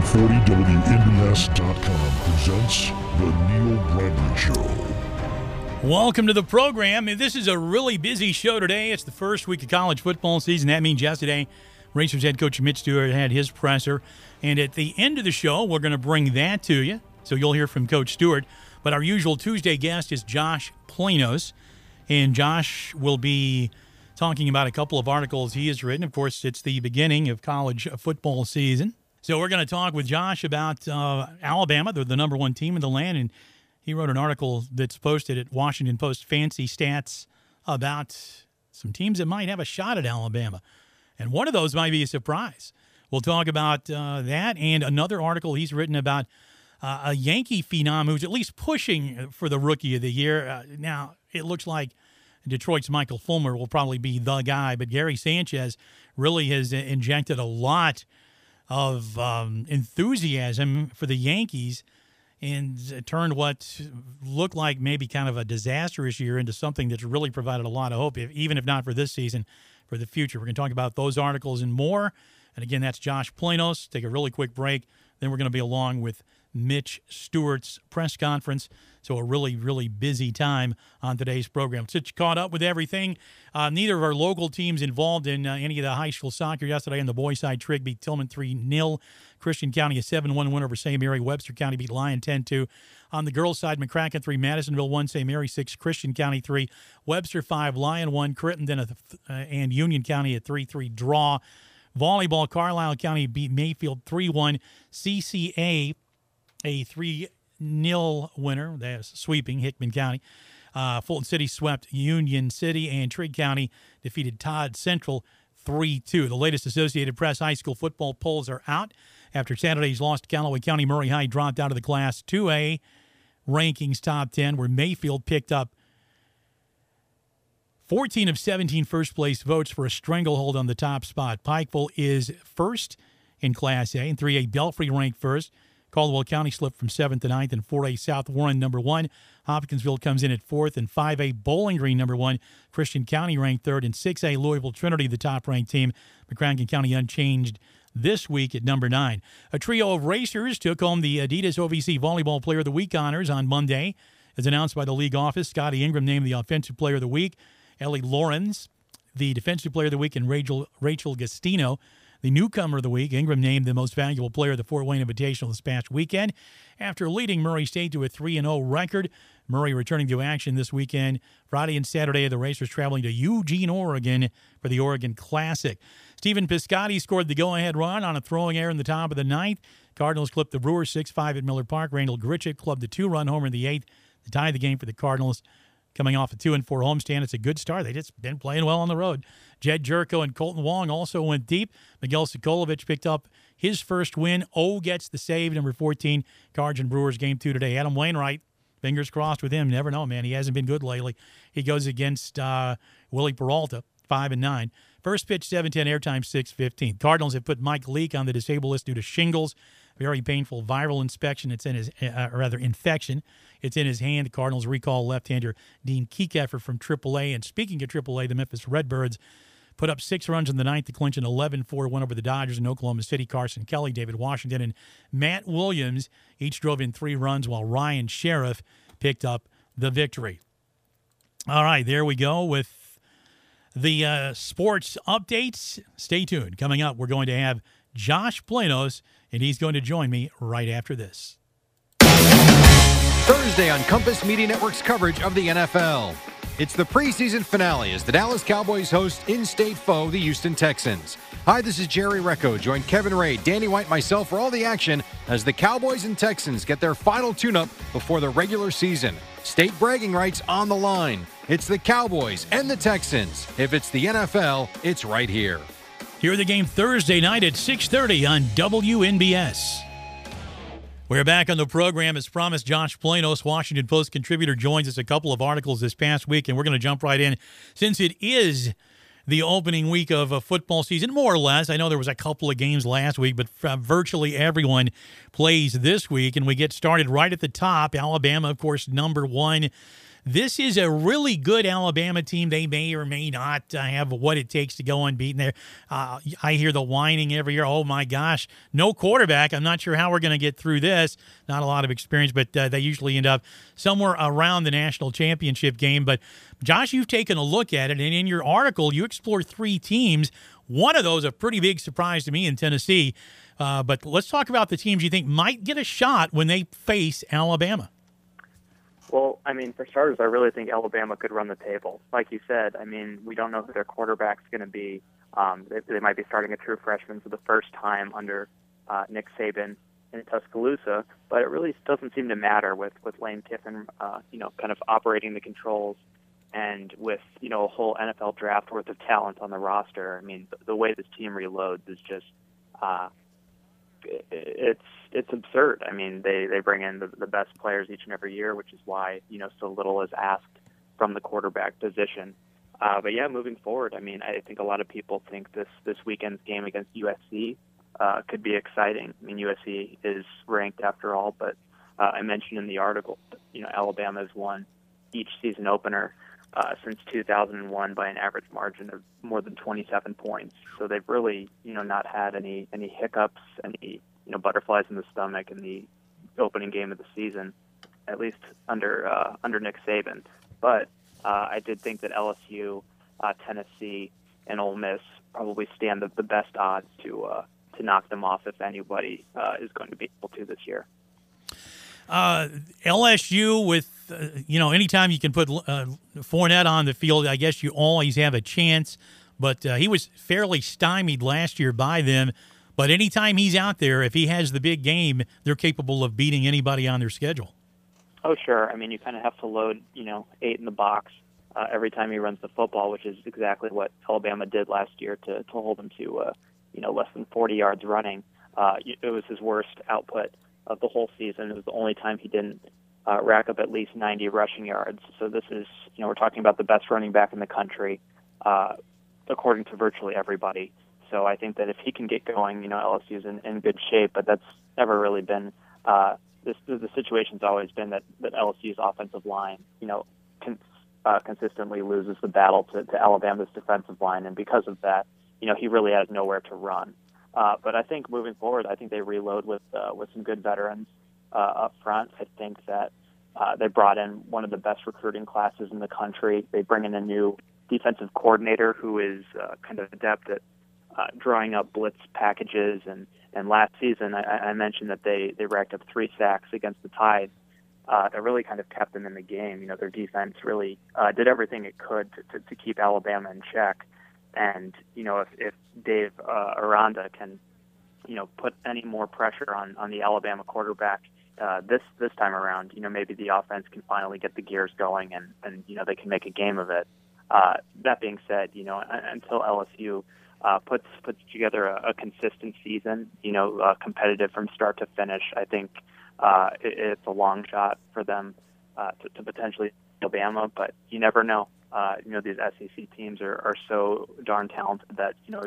740 WNBS.com presents The Neil Bradley Show. Welcome to the program. This is a really busy show today. It's the first week of college football season. That means yesterday, Racers head coach Mitch Stewart had his presser. And at the end of the show, we're going to bring that to you. So you'll hear from Coach Stewart. But our usual Tuesday guest is Josh Planos. And Josh will be talking about a couple of articles he has written. Of course, it's the beginning of college football season. So we're going to talk with Josh about Alabama. They're the number one team in the land. And he wrote an article that's posted at Washington Post Fancy Stats about some teams that might have a shot at Alabama. And one of those might be a surprise. We'll talk about that and another article he's written about a Yankee phenom who's at least pushing for the Rookie of the Year. Now, it looks like Detroit's Michael Fulmer will probably be the guy, but Gary Sanchez really has injected a lot of enthusiasm for the Yankees and turned what looked like maybe kind of a disastrous year into something that's really provided a lot of hope, even if not for this season, for the future. We're going to talk about those articles and more. And again, that's Josh Planos. Take a really quick break. Then we're going to be along with Mitch Stewart's press conference. So a really, really busy time on today's program. So you caught up with everything. Neither of our local teams involved in any of the high school soccer yesterday. On the boys' side, Trigg beat Tillman 3-0. Christian County a 7-1 win over St. Mary. Webster County beat Lyon 10-2. On the girls' side, McCracken 3, Madisonville 1, St. Mary 6, Christian County 3, Webster 5, Lyon 1, Crittenden and Union County a 3-3 draw. Volleyball, Carlisle County beat Mayfield 3-1. CCA a 3-0 winner. That's sweeping Hickman County. Fulton City swept Union City, and Trigg County defeated Todd Central 3-2. The latest Associated Press high school football polls are out. After Saturday's loss to Callaway County, Murray High dropped out of the Class 2A rankings top 10, where Mayfield picked up 14 of 17 first-place votes for a stranglehold on the top spot. Pikeville is first in Class A, and 3A Belfry ranked first. Caldwell County slipped from 7th to 9th, and 4A South Warren number 1. Hopkinsville comes in at 4th, and 5A Bowling Green number 1. Christian County ranked 3rd, and 6A Louisville Trinity, the top-ranked team. McCracken County unchanged this week at number 9. A trio of racers took home the Adidas OVC Volleyball Player of the Week honors on Monday. As announced by the league office, Scotty Ingram named the Offensive Player of the Week. Ellie Lawrence, the Defensive Player of the Week, and Rachel Gastino, the Newcomer of the Week. Ingram named the most valuable player of the Fort Wayne Invitational this past weekend. After leading Murray State to a 3-0 record, Murray returning to action this weekend. Friday and Saturday, the Racers traveling to Eugene, Oregon for the Oregon Classic. Stephen Piscotty scored the go-ahead run on a throwing error in the top of the ninth. Cardinals clipped the Brewers 6-5 at Miller Park. Randall Gritchick clubbed the 2-run homer in the eighth to tie the game for the Cardinals. Coming off a 2-4 homestand, it's a good start. They just been playing well on the road. Jed Jerko and Colton Wong also went deep. Miguel Sikolovich picked up his first win. Gets the save, number 14. Cards and Brewers game 2 today. Adam Wainwright, fingers crossed with him. Never know, man. He hasn't been good lately. He goes against Willie Peralta, 5-9. First pitch, 7-10, airtime, 6-15. Cardinals have put Mike Leake on the disabled list due to shingles. Very painful viral infection. It's in his, infection. It's in his hand. The Cardinals recall left-hander Dean Kiekeffer from AAA. And speaking of AAA, the Memphis Redbirds put up 6 runs in the ninth to clinch an 11-4 win over the Dodgers in Oklahoma City. Carson Kelly, David Washington, and Matt Williams each drove in 3 runs, while Ryan Sheriff picked up the victory. All right, there we go with the sports updates. Stay tuned. Coming up, we're going to have Josh Planos, and he's going to join me right after this. Thursday on Compass Media Network's coverage of the NFL. It's the preseason finale as the Dallas Cowboys host in-state foe, the Houston Texans. Hi, this is Jerry Recco. Join Kevin Ray, Danny White, myself for all the action as the Cowboys and Texans get their final tune-up before the regular season. State bragging rights on the line. It's the Cowboys and the Texans. If it's the NFL, it's right here. Hear the game Thursday night at 6:30 on WNBS. We're back on the program. As promised, Josh Planos, Washington Post contributor, joins us a couple of articles this past week, and we're going to jump right in. Since it is the opening week of a football season, more or less, I know there was a couple of games last week, but virtually everyone plays this week, and we get started right at the top. Alabama, of course, number 1. this is a really good Alabama team. They may or may not have what it takes to go unbeaten there. I hear the whining every year. Oh, my gosh, no quarterback. I'm not sure how we're going to get through this. Not a lot of experience, but they usually end up somewhere around the national championship game. But, Josh, you've taken a look at it, and in your article, you explore 3 teams. One of those, a pretty big surprise to me in Tennessee. But let's talk about the teams you think might get a shot when they face Alabama. Well, I mean, for starters, I really think Alabama could run the table. Like you said, I mean, we don't know who their quarterback's going to be. They might be starting a true freshman for the first time under Nick Saban in Tuscaloosa, but it really doesn't seem to matter with Lane Kiffin, kind of operating the controls, and with, a whole NFL draft worth of talent on the roster. I mean, the way this team reloads is just it's absurd. I mean, they bring in the best players each and every year, which is why, so little is asked from the quarterback position. But yeah, moving forward, I mean, I think a lot of people think this weekend's game against USC could be exciting. I mean, USC is ranked after all, but I mentioned in the article, Alabama has won each season opener since 2001 by an average margin of more than 27 points. So they've really, not had any hiccups, any, butterflies in the stomach in the opening game of the season, at least under Nick Saban. But I did think that LSU, Tennessee, and Ole Miss probably stand the best odds to knock them off if anybody is going to be able to this year. LSU with, anytime you can put Fournette on the field, I guess you always have a chance. But he was fairly stymied last year by them. But anytime he's out there, if he has the big game, they're capable of beating anybody on their schedule. Oh, sure. I mean, you kind of have to load, 8 in the box every time he runs the football, which is exactly what Alabama did last year to hold him to, less than 40 yards running. It was his worst output of the whole season. It was the only time he didn't rack up at least 90 rushing yards. So this is, we're talking about the best running back in the country, according to virtually everybody. So I think that if he can get going, LSU's in good shape, but that's never really been the situation's always been that LSU's offensive line, consistently loses the battle to Alabama's defensive line, and because of that, he really has nowhere to run. But I think moving forward, I think they reload with some good veterans up front. I think that they brought in one of the best recruiting classes in the country. They bring in a new defensive coordinator who is kind of adept at drawing up blitz packages. And last season, I mentioned that they racked up 3 sacks against the Tide. That really kind of kept them in the game. Their defense really did everything it could to keep Alabama in check. And, if Dave Aranda can, put any more pressure on the Alabama quarterback this time around, maybe the offense can finally get the gears going and they can make a game of it. That being said, until LSU puts together a consistent season, competitive from start to finish, I think it's a long shot for them to potentially Alabama, but you never know. These SEC teams are so darn talented that, if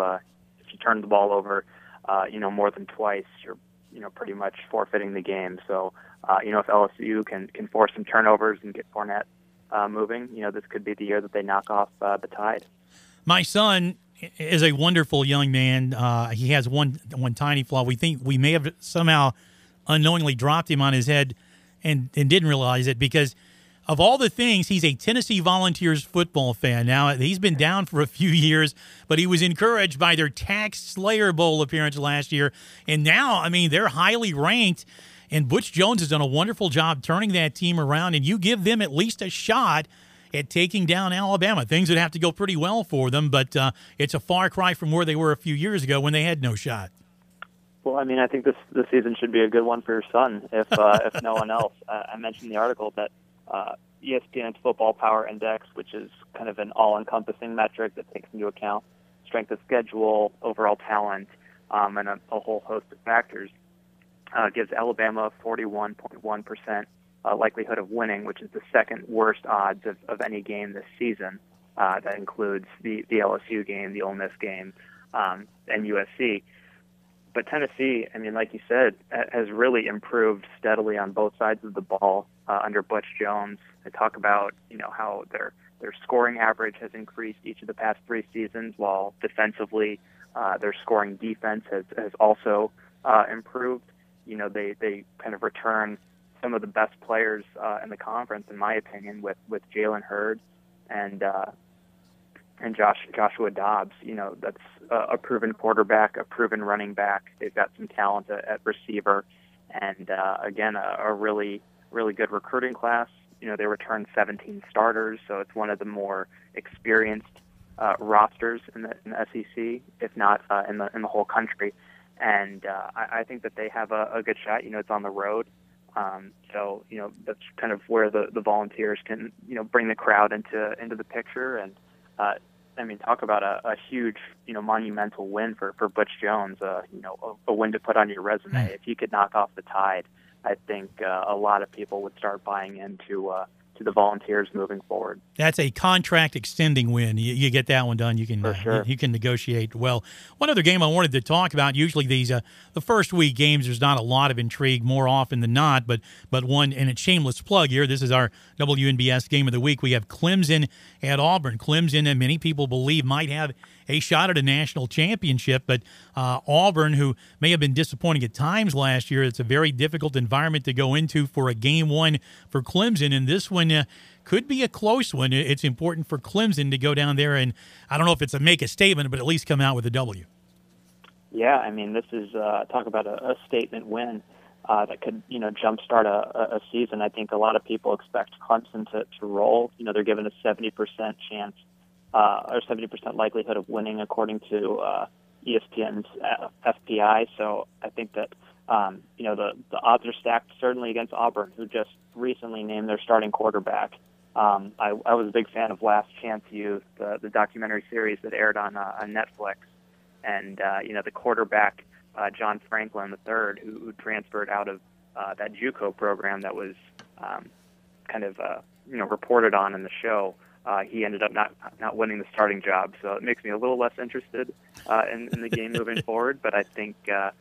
you turn the ball over, more than twice, you're, pretty much forfeiting the game. So, if LSU can force some turnovers and get Fournette moving, this could be the year that they knock off the Tide. My son is a wonderful young man. He has one tiny flaw. We think we may have somehow unknowingly dropped him on his head and didn't realize it, because of all the things, he's a Tennessee Volunteers football fan. Now, he's been down for a few years, but he was encouraged by their Tax Slayer Bowl appearance last year. And now, I mean, they're highly ranked, and Butch Jones has done a wonderful job turning that team around, and you give them at least a shot at taking down Alabama. Things would have to go pretty well for them, but it's a far cry from where they were a few years ago when they had no shot. Well, I mean, I think this season should be a good one for your son, if no one else. I mentioned in the article that ESPN's Football Power Index, which is kind of an all-encompassing metric that takes into account strength of schedule, overall talent, and a whole host of factors, gives Alabama 41.1% likelihood of winning, which is the second worst odds of any game this season. That includes the LSU game, the Ole Miss game, and USC. But Tennessee, I mean, like you said, has really improved steadily on both sides of the ball. under Butch Jones. They talk about, how their scoring average has increased each of the past 3 seasons, while defensively their scoring defense has also improved. They kind of return some of the best players in the conference, in my opinion, with Jalen Hurd and Joshua Dobbs. That's a proven quarterback, a proven running back. They've got some talent at receiver, and again, a really, really good recruiting class. They returned 17 starters, so it's one of the more experienced rosters in the SEC, if not in the whole country. And I think that they have a good shot. It's on the road. So that's kind of where the Volunteers can bring the crowd into the picture. And talk about a huge monumental win for Butch Jones. A win to put on your resume. If you could knock off the Tide, I think a lot of people would start buying into to the Volunteers moving forward. That's a contract extending win. You get that one done, you can For sure. you can negotiate well. One other game I wanted to talk about. Usually these the first week games, there's not a lot of intrigue more often than not, but one, and it's shameless plug here. This is our WNBS game of the week. We have Clemson at Auburn. Clemson, and many people believe, might have a shot at a national championship, but Auburn, who may have been disappointing at times last year, it's a very difficult environment to go into for a game one for Clemson, and this one could be a close one. It's important for Clemson to go down there, and I don't know if it's a make a statement, but at least come out with a W. Yeah, this is talk about a statement win that could jumpstart a season. I think a lot of people expect Clemson to roll. They're given a 70% chance or 70% likelihood of winning according to ESPN's FPI. So I think that the odds are stacked certainly against Auburn, who just recently named their starting quarterback. I was a big fan of Last Chance Youth, the documentary series that aired on Netflix, and the quarterback John Franklin III, who transferred out of that JUCO program that was reported on in the show. He ended up not winning the starting job, so it makes me a little less interested in the game moving forward. But I think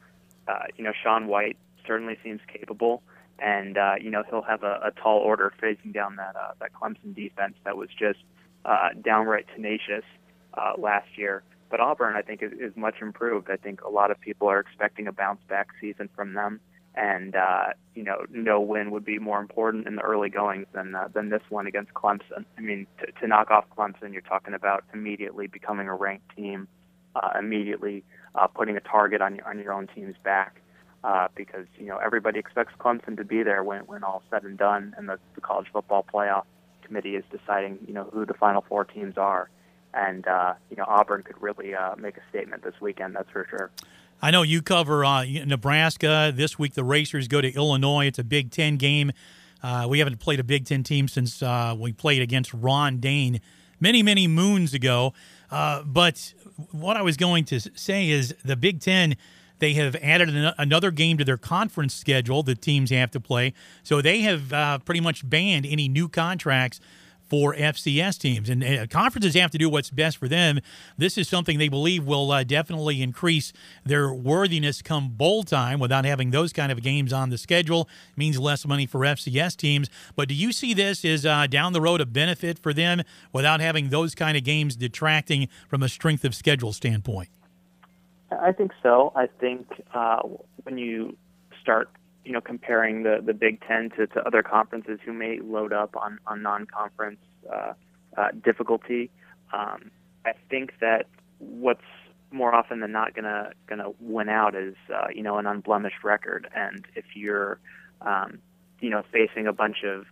Sean White certainly seems capable, and he'll have a tall order facing down that Clemson defense that was just downright tenacious last year. But Auburn, I think, is much improved. I think a lot of people are expecting a bounce-back season from them. And, no win would be more important in the early goings than this one against Clemson. To knock off Clemson, you're talking about immediately becoming a ranked team, immediately putting a target on your own team's back, because, everybody expects Clemson to be there when all's said and done, and the College Football Playoff Committee is deciding, who the Final Four teams are. And, Auburn could really make a statement this weekend, that's for sure. I know you cover Nebraska. This week the Racers go to Illinois. It's a Big Ten game. We haven't played a Big Ten team since we played against Ron Dane many, many moons ago. But what I was going to say is the Big Ten, they have added another game to their conference schedule that teams have to play. So they have pretty much banned any new contracts for FCS teams. And conferences have to do what's best for them. This is something they believe will definitely increase their worthiness come bowl time without having those kind of games on the schedule. It means less money for FCS teams. But do you see this as down the road a benefit for them without having those kind of games detracting from a strength of schedule standpoint? I think so. I think when you start comparing the Big Ten to other conferences who may load up on non-conference difficulty, I think that what's more often than not gonna win out is an unblemished record. And if you're facing a bunch of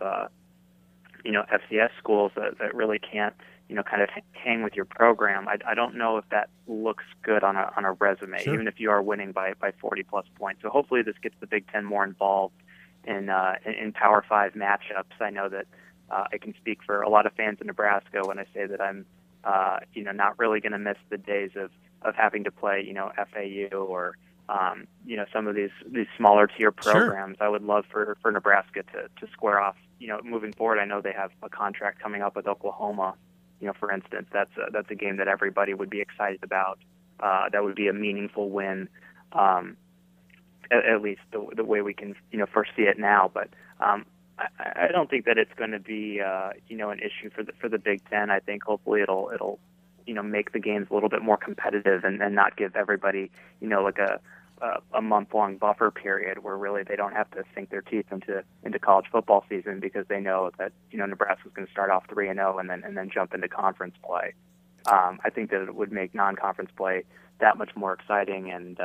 FCS schools that really can't kind of hang with your program, I don't know if that looks good on a resume, sure, even if you are winning by 40 plus points. So hopefully this gets the Big Ten more involved in Power 5 matchups. I know that I can speak for a lot of fans in Nebraska when I say that I'm not really going to miss the days of having to play FAU or some of these smaller tier programs. Sure. I would love for Nebraska to square off moving forward. I know they have a contract coming up with Oklahoma. For instance, that's a game that everybody would be excited about. That would be a meaningful win, at least the way we can foresee it now. But I don't think that it's going to be an issue for the Big Ten. I think hopefully it'll make the games a little bit more competitive and not give everybody like a month-long buffer period where really they don't have to sink their teeth into college football season because they know that Nebraska's going to start off 3-0 and then jump into conference play. I think that it would make non-conference play that much more exciting, and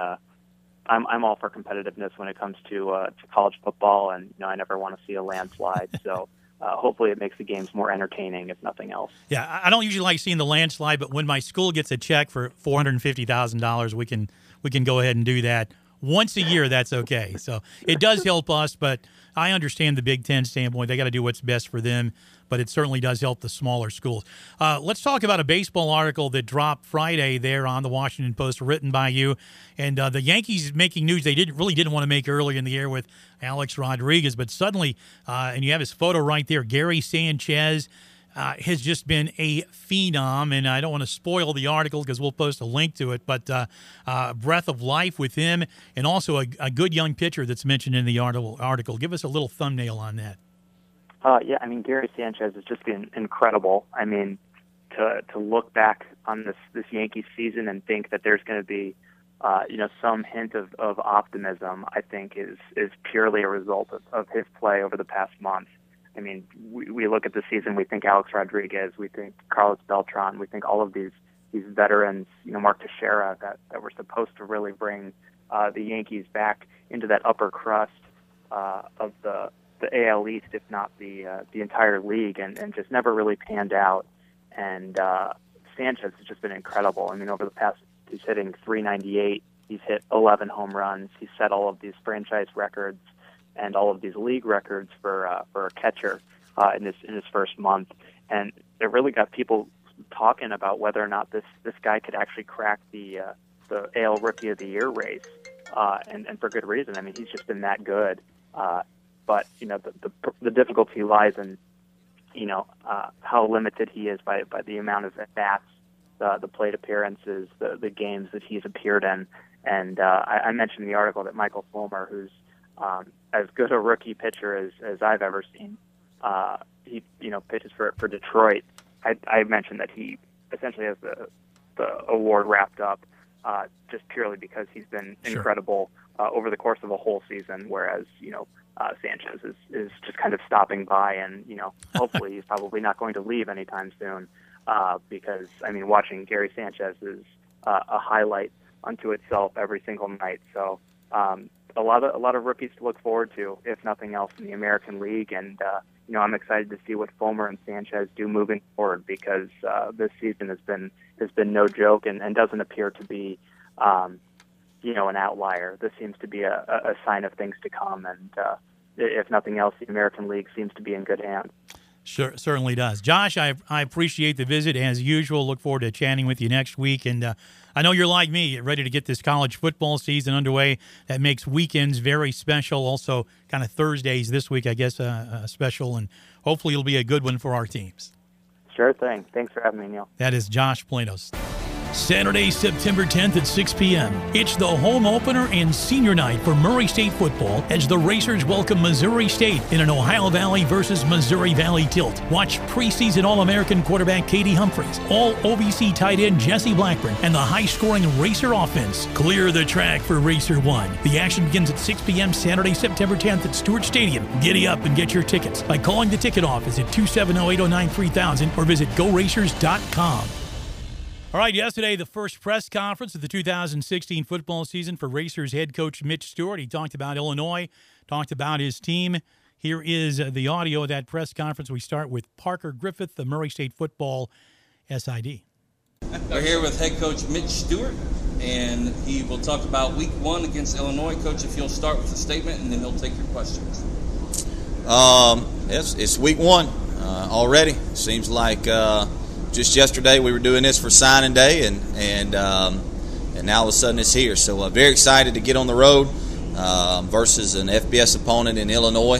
I'm all for competitiveness when it comes to college football, and I never want to see a landslide. So hopefully it makes the games more entertaining, if nothing else. Yeah, I don't usually like seeing the landslide, but when my school gets a check for $450,000, we can go ahead and do that once a year. That's okay. So it does help us, but I understand the Big Ten standpoint. They got to do what's best for them, but it certainly does help the smaller schools. Let's talk about a baseball article that dropped Friday there on the Washington Post, written by you. And the Yankees making news they didn't want to make earlier in the year with Alex Rodriguez, but suddenly, and you have his photo right there, Gary Sanchez has just been a phenom, and I don't want to spoil the article because we'll post a link to it, but breath of life with him, and also a good young pitcher that's mentioned in the article. Give us a little thumbnail on that. Yeah, I mean, Gary Sanchez has just been incredible. I mean, to look back on this Yankees season and think that there's going to be some hint of optimism, I think is purely a result of his play over the past month. I mean, we look at the season, we think Alex Rodriguez, we think Carlos Beltran, we think all of these veterans, Mark Teixeira, that were supposed to really bring the Yankees back into that upper crust of the AL East, if not the entire league, and just never really panned out. And Sanchez has just been incredible. I mean, over the past, he's hitting .398, he's hit 11 home runs, he's set all of these franchise records and all of these league records for a catcher in his first month, and it really got people talking about whether or not this guy could actually crack the AL Rookie of the Year race, and for good reason. I mean, he's just been that good. But the difficulty lies in how limited he is by the amount of at bats, the plate appearances, the games that he's appeared in, and I mentioned in the article that Michael Fulmer, who's as good a rookie pitcher as I've ever seen. He pitches for Detroit. I mentioned that he essentially has the award wrapped up just purely because he's been incredible over the course of a whole season, whereas Sanchez is just kind of stopping by, and hopefully he's probably not going to leave anytime soon, because I mean, watching Gary Sanchez is a highlight unto itself every single night. So a lot of rookies to look forward to, if nothing else, in the American League, and I'm excited to see what Fulmer and Sanchez do moving forward, because this season has been no joke, and doesn't appear to be an outlier. This seems to be a sign of things to come, and if nothing else, the American League seems to be in good hands. Sure, certainly does. Josh, I appreciate the visit as usual. Look forward to chatting with you next week. And I know you're like me, ready to get this college football season underway. That makes weekends very special. Also, kind of Thursdays this week, I guess, special. And hopefully it'll be a good one for our teams. Sure thing. Thanks for having me, Neil. That is Josh Planos. Saturday, September 10th at 6 p.m. It's the home opener and senior night for Murray State football as the Racers welcome Missouri State in an Ohio Valley versus Missouri Valley tilt. Watch preseason All-American quarterback Katie Humphreys, All-OVC tight end Jesse Blackburn, and the high-scoring Racer offense clear the track for Racer 1. The action begins at 6 p.m. Saturday, September 10th at Stewart Stadium. Giddy up and get your tickets by calling the ticket office at 270-809-3000 or visit GoRacers.com. All right, yesterday, the first press conference of the 2016 football season for Racers head coach Mitch Stewart. He talked about Illinois, talked about his team. Here is the audio of that press conference. We start with Parker Griffith, the Murray State football SID. We're here with head coach Mitch Stewart, and he will talk about week 1 against Illinois. Coach, if you'll start with a statement, and then he'll take your questions. It's week 1 already. Seems like just yesterday we were doing this for signing day, and now all of a sudden it's here. So very excited to get on the road versus an FBS opponent in Illinois.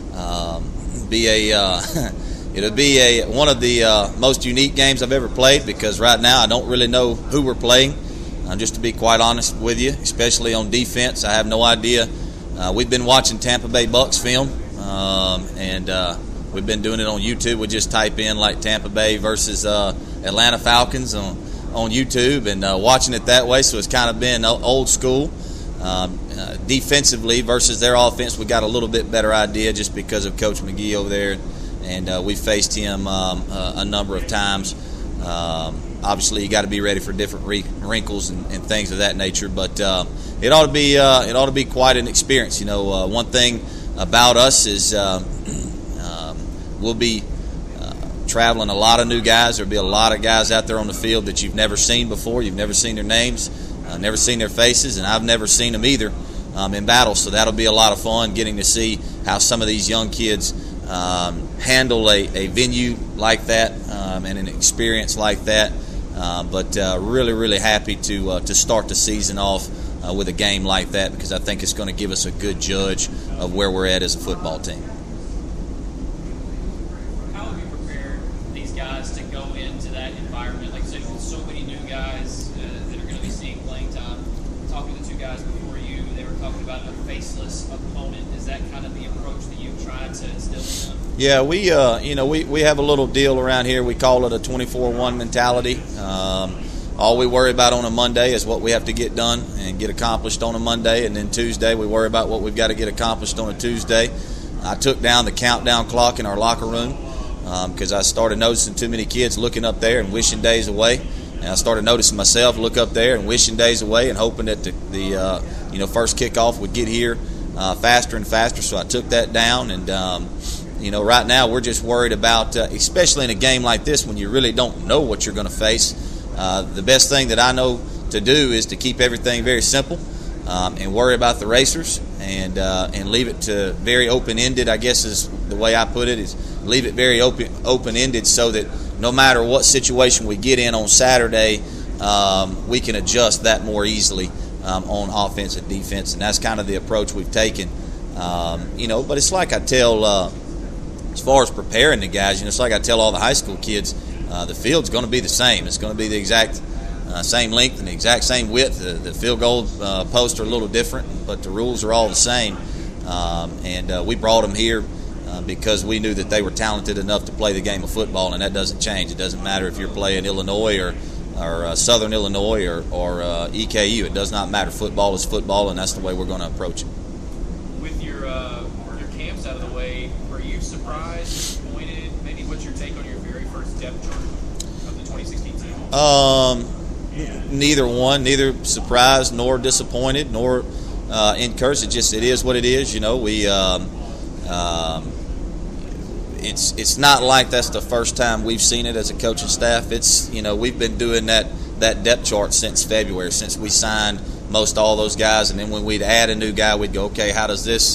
It'll be one of the most unique games I've ever played, because right now I don't really know who we're playing. Just to be quite honest with you, especially on defense, I have no idea. We've been watching Tampa Bay Bucks film and we've been doing it on YouTube. We just type in like Tampa Bay versus Atlanta Falcons on YouTube and watching it that way. So it's kind of been old school. Defensively versus their offense, we got a little bit better idea just because of Coach McGee over there, and we faced him a number of times. Obviously, you got to be ready for different wrinkles and things of that nature, but it ought to be quite an experience. One thing about us is we'll be traveling a lot of new guys. There'll be a lot of guys out there on the field that you've never seen before. You've never seen their names, never seen their faces, and I've never seen them either in battle. So that'll be a lot of fun getting to see how some of these young kids handle a venue like that and an experience like that. But really, really happy to start the season off with a game like that, because I think it's going to give us a good judge of where we're at as a football team. How have you prepared these guys to go into that environment? Like you said, with so many new guys that are going to be seeing playing time. Talking to two guys before you, they were talking about a faceless opponent. Is that kind of the approach that you've tried to instill in them? Yeah, we have a little deal around here. We call it a 24-1 mentality. All we worry about on a Monday is what we have to get done and get accomplished on a Monday, and then Tuesday we worry about what we've got to get accomplished on a Tuesday. I took down the countdown clock in our locker room because I started noticing too many kids looking up there and wishing days away. And I started noticing myself look up there and wishing days away and hoping that the first kickoff would get here faster and faster. So I took that down, and right now we're just worried about, especially in a game like this when you really don't know what you're going to face. The best thing that I know to do is to keep everything very simple and worry about the racers and leave it to very open-ended, I guess is the way I put it, is leave it very open-ended so that no matter what situation we get in on Saturday, we can adjust that more easily on offense and defense, and that's kind of the approach we've taken. But it's like I tell, as far as preparing the guys, it's like I tell all the high school kids, the field's going to be the same. It's going to be the exact same length and the exact same width. The field goal posts are a little different, but the rules are all the same. And we brought them here because we knew that they were talented enough to play the game of football, and that doesn't change. It doesn't matter if you're playing Illinois or Southern Illinois or EKU. It does not matter. Football is football, and that's the way we're going to approach it. With your camps out of the way, were you surprised, disappointed? Maybe what's your take on your very first depth chart of the 2016 team? Neither surprised nor disappointed nor encouraged. It is what it is. It's not like that's the first time we've seen it as a coaching staff. It's we've been doing that depth chart since February, since we signed most all those guys, and then when we'd add a new guy, we'd go, okay, how does this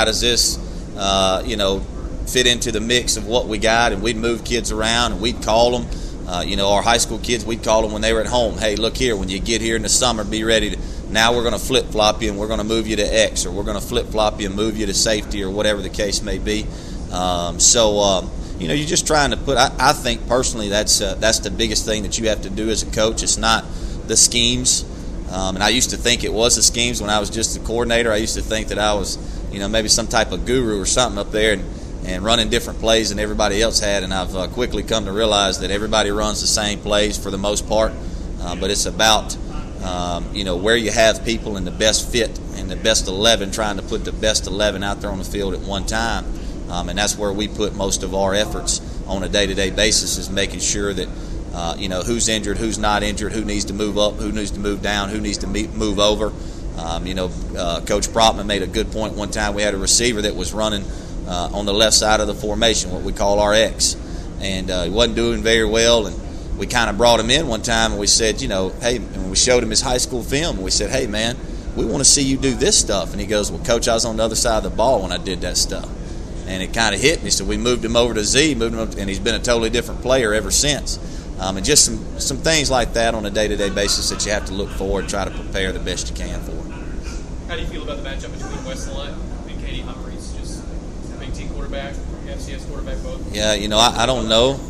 fit into the mix of what we got, and we'd move kids around and we'd call them. Our high school kids, we'd call them when they were at home. Hey, look here, when you get here in the summer, be ready to. Now we're going to flip-flop you and we're going to move you to X, or we're going to flip-flop you and move you to safety, or whatever the case may be. You're just trying to put. I think personally that's the biggest thing that you have to do as a coach. It's not the schemes, and I used to think it was the schemes when I was just the coordinator. I used to think that I was, maybe some type of guru or something up there and running different plays than everybody else had. And I've quickly come to realize that everybody runs the same plays for the most part, but it's about where you have people in the best fit and the best 11, trying to put the best 11 out there on the field at one time. And that's where we put most of our efforts on a day-to-day basis, is making sure that, who's injured, who's not injured, who needs to move up, who needs to move down, who needs to move over. Coach Propman made a good point one time. We had a receiver that was running on the left side of the formation, what we call our X, and he wasn't doing very well, and we kind of brought him in one time, and we said, hey, and we showed him his high school film, and we said, hey, man, we want to see you do this stuff. And he goes, well, Coach, I was on the other side of the ball when I did that stuff. And it kind of hit me, so we moved him over to Z, and he's been a totally different player ever since. And just some things like that on a day-to-day basis that you have to look forward and try to prepare the best you can for. How do you feel about the matchup between Wes Lunt and Katie Humphreys? Just Big Ten quarterback, FCS quarterback both? Yeah, I don't know.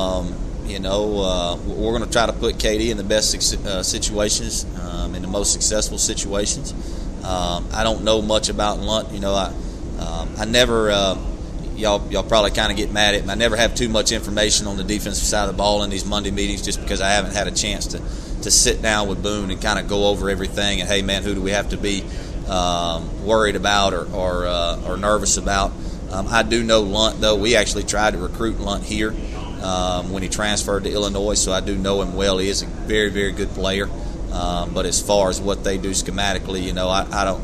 We're going to try to put Katie in the best situations, in the most successful situations. I don't know much about Lunt. I never y'all probably kind of get mad at me. I never have too much information on the defensive side of the ball in these Monday meetings just because I haven't had a chance to sit down with Boone and kind of go over everything and, hey, man, who do we have to be worried about or nervous about. I do know Lunt, though. We actually tried to recruit Lunt here when he transferred to Illinois, so I do know him well. He is a very, very good player. But as far as what they do schematically, I don't.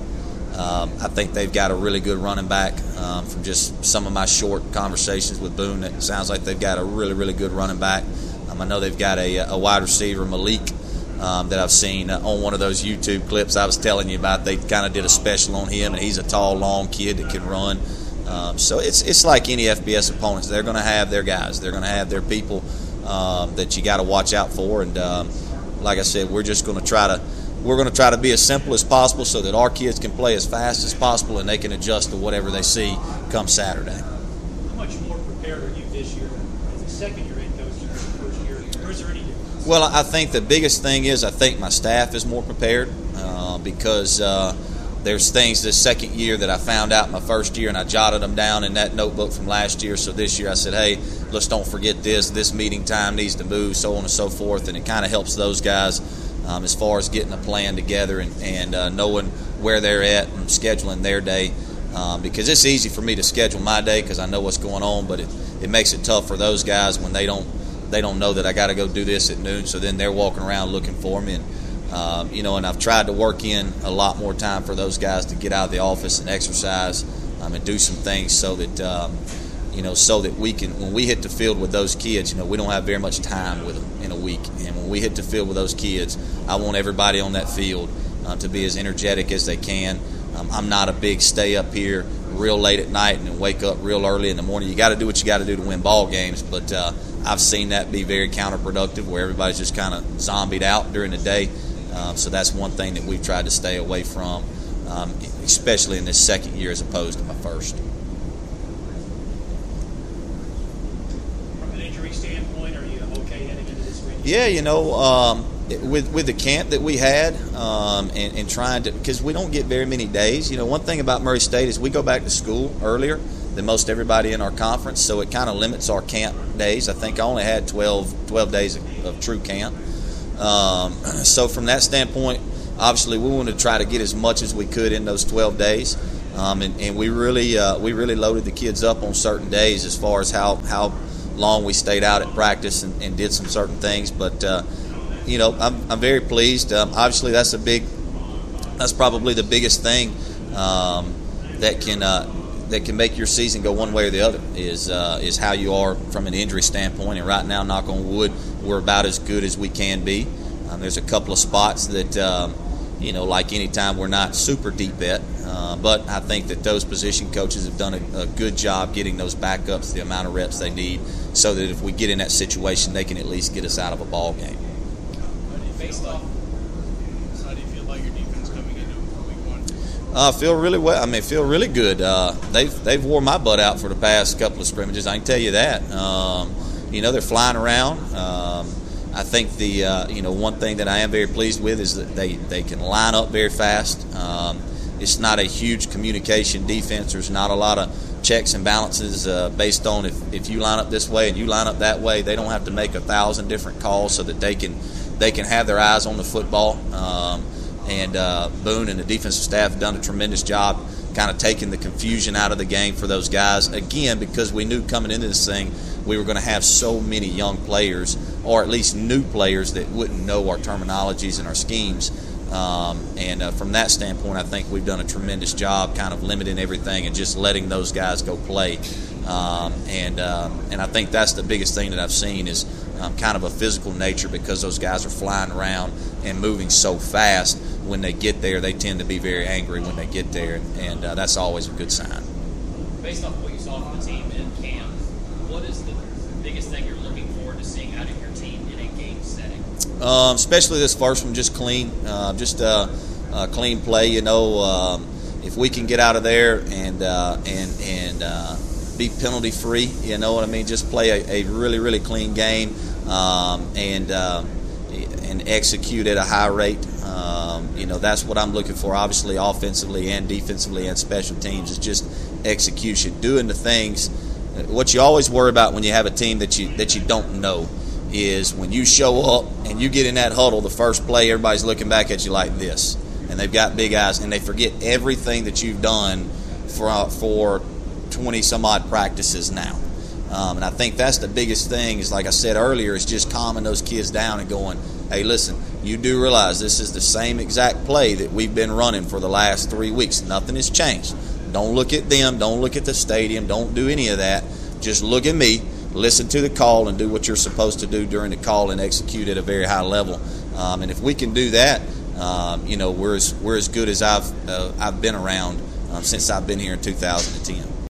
I think they've got a really good running back. From just some of my short conversations with Boone, it sounds like they've got a really, really good running back. I know they've got a wide receiver, Malik, that I've seen on one of those YouTube clips I was telling you about. They kind of did a special on him, and he's a tall, long kid that can run. So it's like any FBS opponents. They're going to have their guys. They're going to have their people that you got to watch out for. And like I said, we're just going to try to be as simple as possible so that our kids can play as fast as possible and they can adjust to whatever they see come Saturday. How much more prepared are you this year as a second-year head coach than the first year? Or is there any difference? Well, I think the biggest thing is I think my staff is more prepared because there's things this second year that I found out my first year, and I jotted them down in that notebook from last year. So this year I said, hey, let's don't forget this meeting time needs to move, so on and so forth. And it kind of helps those guys as far as getting a plan together and knowing where they're at and scheduling their day. Because it's easy for me to schedule my day because I know what's going on, but it makes it tough for those guys when they don't know that I got to go do this at noon. So then they're walking around looking for me. And I've tried to work in a lot more time for those guys to get out of the office and exercise and do some things so that so that we can, when we hit the field with those kids, we don't have very much time with them in a week. And when we hit the field with those kids, I want everybody on that field to be as energetic as they can. I'm not a big stay up here real late at night and then wake up real early in the morning. You got to do what you got to do to win ball games, but I've seen that be very counterproductive where everybody's just kind of zombied out during the day. So that's one thing that we've tried to stay away from, especially in this second year as opposed to my first. From an injury standpoint, are you okay heading into this week? Yeah, with the camp that we had and trying to, because we don't get very many days. One thing about Murray State is we go back to school earlier than most everybody in our conference, so it kind of limits our camp days. I think I only had 12 days of true camp. So from that standpoint, obviously we wanted to try to get as much as we could in those 12 days, and we really loaded the kids up on certain days as far as how long we stayed out at practice and did some certain things. But I'm very pleased. Obviously, that's probably the biggest thing that can make your season go one way or the other is how you are from an injury standpoint. And right now, knock on wood, we're about as good as we can be. There's a couple of spots that like any time we're not super deep at, but I think that those position coaches have done a good job getting those backups the amount of reps they need, so that if we get in that situation, they can at least get us out of a ball game. Based off, how do you feel about your defense coming into week one? Feel really well. Feel really good. They've wore my butt out for the past couple of scrimmages. I can tell you that. They're flying around. I think the one thing that I am very pleased with is that they can line up very fast. It's not a huge communication defense. There's not a lot of checks and balances based on if you line up this way and you line up that way. They don't have to make 1,000 different calls so that they can have their eyes on the football. And Boone and the defensive staff have done a tremendous job kind of taking the confusion out of the game for those guys. Again, because we knew coming into this thing we were going to have so many young players, or at least new players, that wouldn't know our terminologies and our schemes. And from that standpoint, I think we've done a tremendous job kind of limiting everything and just letting those guys go play. And I think that's the biggest thing that I've seen is kind of a physical nature, because those guys are flying around and moving so fast. When they get there, they tend to be very angry when they get there, and that's always a good sign. Based off what you saw from the team in camp, what is the biggest thing you're looking forward to seeing out of your team in a game setting? Especially this first one, just clean, clean play. If we can get out of there and be penalty free, you know what I mean. Just play a really, really clean game, and and execute at a high rate. That's what I'm looking for, obviously, offensively and defensively and special teams, is just execution, doing the things. What you always worry about when you have a team that you don't know is when you show up and you get in that huddle, the first play, everybody's looking back at you like this, and they've got big eyes, and they forget everything that you've done for 20-some-odd practices now. And I think that's the biggest thing is, like I said earlier, is just calming those kids down and going, hey, listen, you do realize this is the same exact play that we've been running for the last 3 weeks. Nothing has changed. Don't look at them. Don't look at the stadium. Don't do any of that. Just look at me, listen to the call, and do what you're supposed to do during the call and execute at a very high level. And if we can do that, we're as good as I've been around since I've been here in 2010.